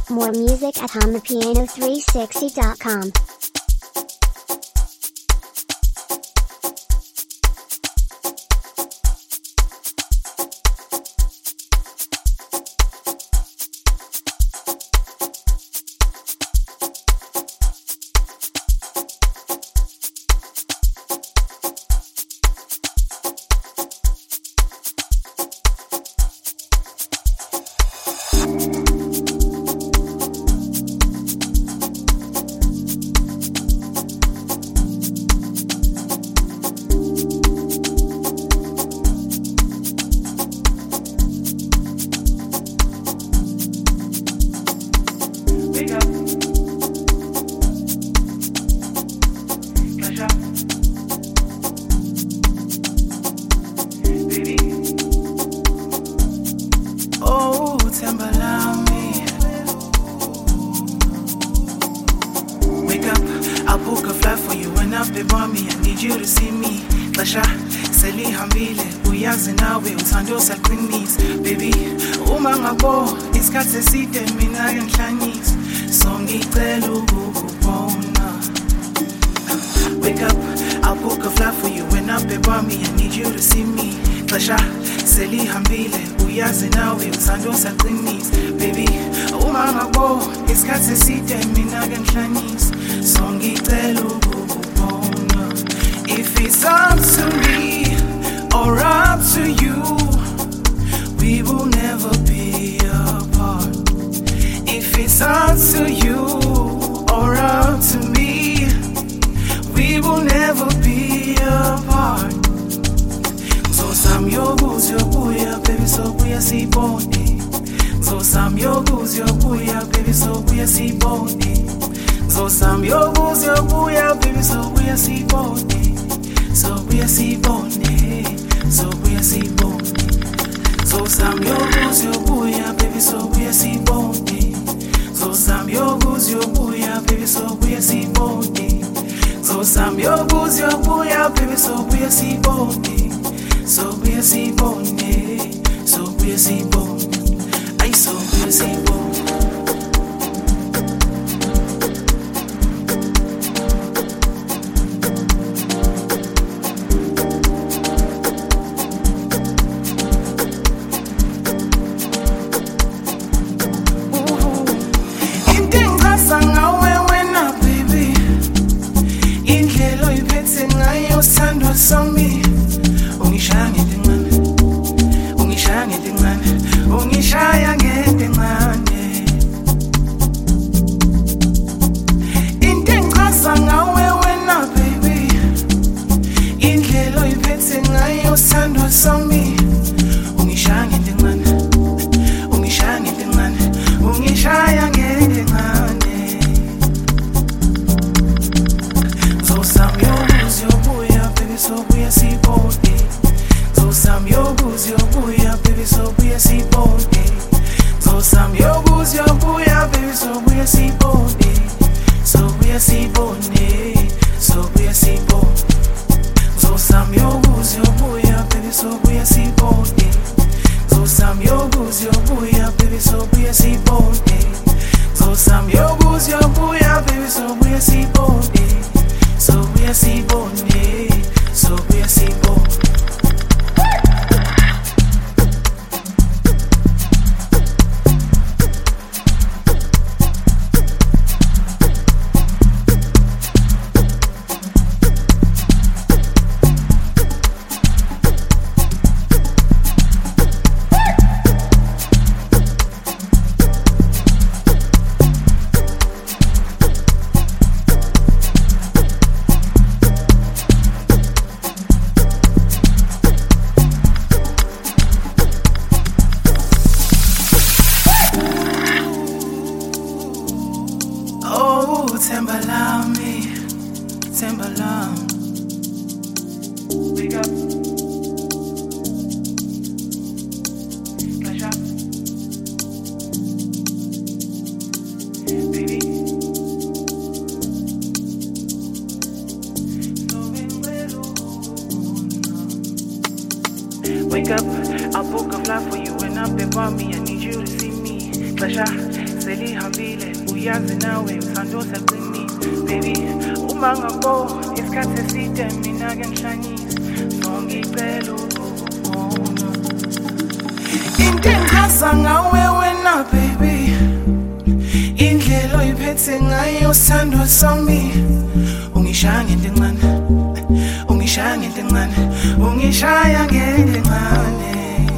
More music at HumThePiano360.com. If it's up to me or up to you, we will never be apart. If it's up to you or up to me, we will never be apart. So some yogus yobuya, baby, so we are see bone. So some yogus yobuya, baby, so we are see bone. So some yogus yobuya, baby, so we are see bone. So we are see bone. So we are see bone. So some yogus yobuya, baby, so we are see bone. So some yogus yobuya, baby, so we are see bone. So some yogus yobuya, baby, so we are see bone. So we are see bone. So we are see bone. I so we are see bone. selihambile uyazi nawe mthando saqinile baby uma ngabo isikhathi eside mina ke ngihlanyise ngicela ukubona into engichaza ngawe wena baby indlela oyiphethe ngayo sando sami ungishaya ngento encane ungishaya ngento encane ungishaya ngento encane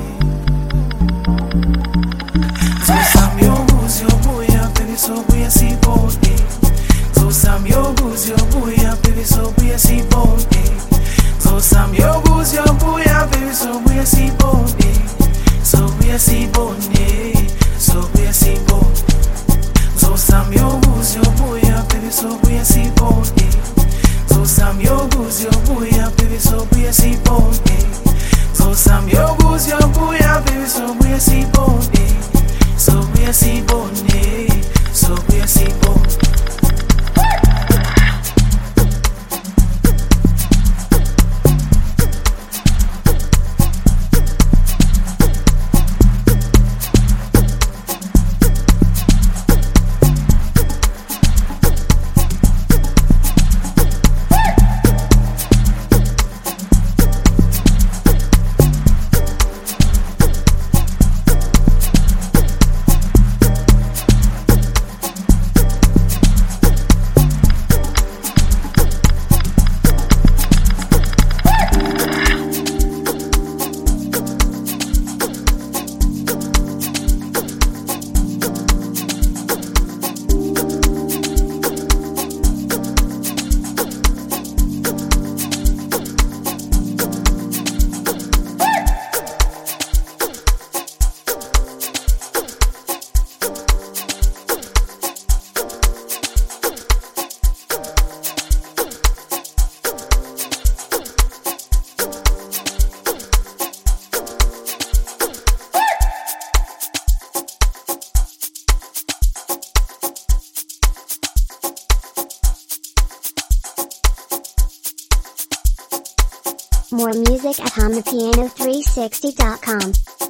Zosam yobuzi yobuya baby sobuya sibone Zosam yobuzi yobuya baby sobuya sibone Zosam yobuzi yobuya baby sobuya sibone Sobuya sibone Sobuya sibone Zosam yobuzi yobuya baby sobuya sibone Zosam yobuzi yobuya baby sobuya sibone Zosam yobuzi yobuya baby sobuya sibone Sobuya sibone Sobuya sibone More music at HomThePiano360.com.